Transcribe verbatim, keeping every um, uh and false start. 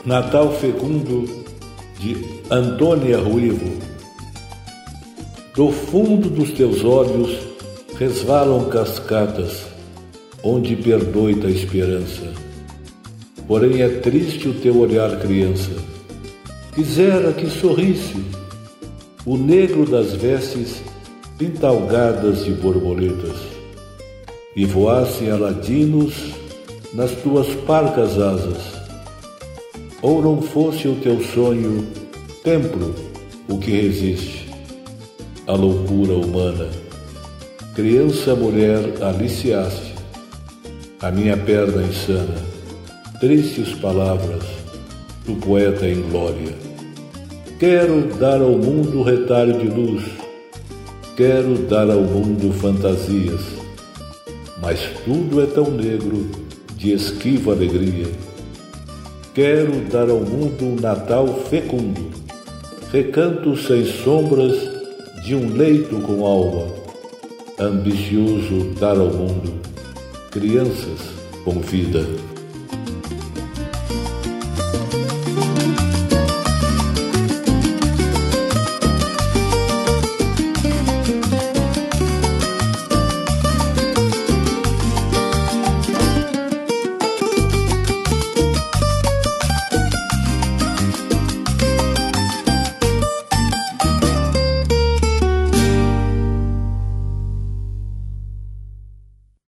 Natal Fecundo, de Antônia Ruivo. Do fundo dos teus olhos resvalam cascatas, onde perdoita a esperança. Porém é triste o teu olhar, criança. Quisera que sorrisse o negro das vestes pintalgadas de borboletas e voassem aladinos nas tuas parcas asas. Ou não fosse o teu sonho templo o que resiste à loucura humana. Criança, mulher, aliciaste a minha perna insana. Tristes palavras do poeta em glória. Quero dar ao mundo retalho de luz, quero dar ao mundo fantasias, mas tudo é tão negro de esquiva alegria. Quero dar ao mundo um Natal fecundo, recanto sem sombras de um leito com alma, ambicioso dar ao mundo crianças com vida.